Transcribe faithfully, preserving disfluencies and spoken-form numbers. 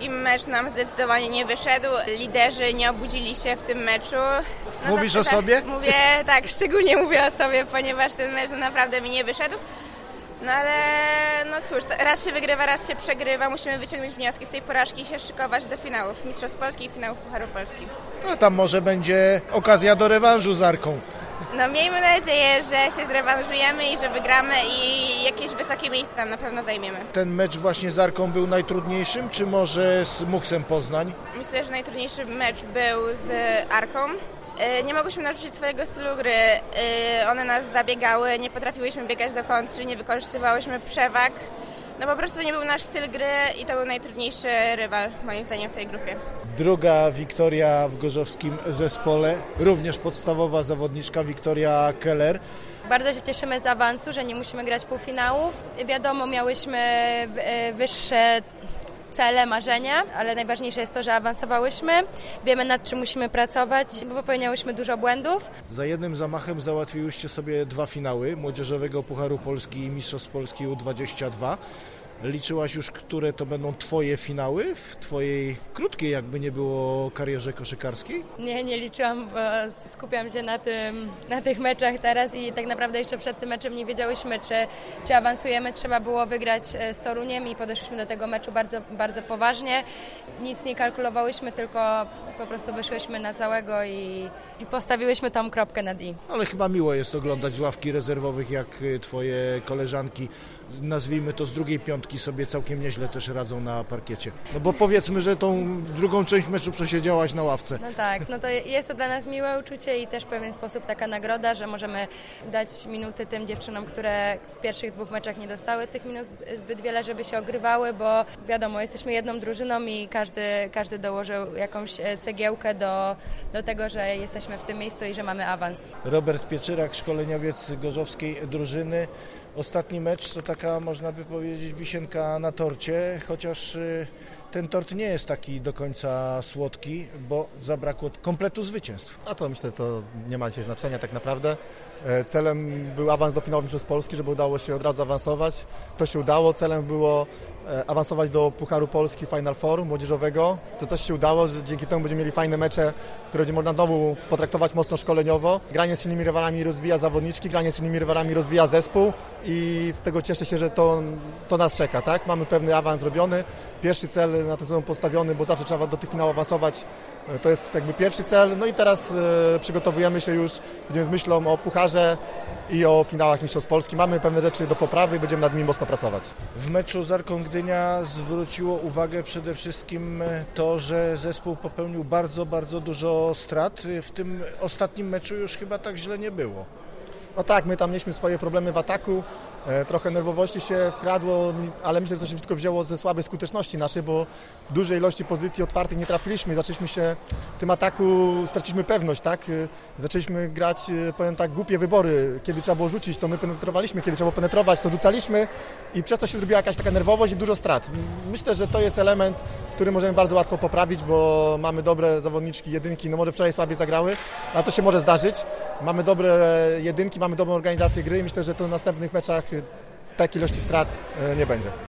drugim mecz nam zdecydowanie nie wyszedł. Liderzy nie obudzili się w tym meczu. No Mówisz to, o tak, sobie? Mówię, tak, szczególnie mówię o sobie, ponieważ ten mecz naprawdę mi nie wyszedł. No ale no cóż, raz się wygrywa, raz się przegrywa. Musimy wyciągnąć wnioski z tej porażki i się szykować do finałów Mistrzostw Polski i finałów Pucharu Polski. No tam może będzie okazja do rewanżu z Arką. No miejmy nadzieję, że się zrewanżujemy i że wygramy i jakieś wysokie miejsce tam na pewno zajmiemy. Ten mecz właśnie z Arką był najtrudniejszym, czy może z Muksem Poznań? Myślę, że najtrudniejszy mecz był z Arką. Nie mogłyśmy narzucić swojego stylu gry, one nas zabiegały, nie potrafiłyśmy biegać do kontry, nie wykorzystywałyśmy przewag. No po prostu to nie był nasz styl gry i to był najtrudniejszy rywal moim zdaniem w tej grupie. Druga Wiktoria w gorzowskim zespole, również podstawowa zawodniczka Wiktoria Keller. Bardzo się cieszymy z awansu, że nie musimy grać półfinałów. Wiadomo, miałyśmy wyższe cele, marzenia, ale najważniejsze jest to, że awansowałyśmy. Wiemy, nad czym musimy pracować, bo popełniałyśmy dużo błędów. Za jednym zamachem załatwiłyście sobie dwa finały Młodzieżowego Pucharu Polski i Mistrzostw Polski U dwadzieścia dwa. Liczyłaś już, które to będą Twoje finały w Twojej krótkiej, jakby nie było, karierze koszykarskiej? Nie, nie liczyłam, bo skupiam się na tym, na tych meczach teraz i tak naprawdę jeszcze przed tym meczem nie wiedziałyśmy, czy, czy awansujemy. Trzeba było wygrać z Toruniem i podeszliśmy do tego meczu bardzo, bardzo poważnie. Nic nie kalkulowałyśmy, tylko po prostu wyszłyśmy na całego i, i postawiłyśmy tą kropkę nad i. Ale chyba miło jest oglądać z ławki rezerwowych, jak Twoje koleżanki, nazwijmy to z drugiej piątki, sobie całkiem nieźle też radzą na parkiecie. No bo powiedzmy, że tą drugą część meczu przesiedziałaś na ławce. No tak, no to jest to dla nas miłe uczucie i też w pewien sposób taka nagroda, że możemy dać minuty tym dziewczynom, które w pierwszych dwóch meczach nie dostały tych minut zbyt wiele, żeby się ogrywały, bo wiadomo, jesteśmy jedną drużyną i każdy, każdy dołożył jakąś cegiełkę do, do tego, że jesteśmy w tym miejscu i że mamy awans. Robert Pieczyrak, szkoleniowiec gorzowskiej drużyny. Ostatni mecz to taka, można by powiedzieć, wisienka na torcie, chociaż ten tort nie jest taki do końca słodki, bo zabrakło kompletu zwycięstw. A to myślę, to nie ma dzisiaj znaczenia tak naprawdę. Celem był awans do finału Mistrzostw Polski, żeby udało się od razu awansować. To się udało. Celem było awansować do Pucharu Polski Final Four młodzieżowego. To też się udało, że dzięki temu będziemy mieli fajne mecze, które będzie można znowu potraktować mocno szkoleniowo. Granie z silnymi rywalami rozwija zawodniczki, granie z silnymi rywalami rozwija zespół i z tego cieszę się, że to, to nas czeka. Tak? Mamy pewny awans zrobiony. Pierwszy cel na ten sezon postawiony, bo zawsze trzeba do tych finałów awansować. To jest jakby pierwszy cel. No i teraz e, przygotowujemy się już, będziemy z myślą o Pucharze i o finałach Mistrzostw Polski. Mamy pewne rzeczy do poprawy i będziemy nad nimi mocno pracować. W meczu z Arką Gdynia zwróciło uwagę przede wszystkim to, że zespół popełnił bardzo, bardzo dużo strat. W tym ostatnim meczu już chyba tak źle nie było. No tak, my tam mieliśmy swoje problemy w ataku, e, trochę nerwowości się wkradło, ale myślę, że to się wszystko wzięło ze słabej skuteczności naszej, bo w dużej ilości pozycji otwartych nie trafiliśmy. Zaczęliśmy się w tym ataku, straciliśmy pewność, tak? Zaczęliśmy grać, powiem tak, głupie wybory. Kiedy trzeba było rzucić, to my penetrowaliśmy, kiedy trzeba było penetrować, to rzucaliśmy i przez to się zrobiła jakaś taka nerwowość i dużo strat. Myślę, że to jest element, który możemy bardzo łatwo poprawić, bo mamy dobre zawodniczki, jedynki, no może wczoraj słabiej zagrały, ale to się może zdarzyć. Mamy dobre jedynki, mamy dobrą organizację gry i myślę, że to w następnych meczach takiej ilości strat nie będzie.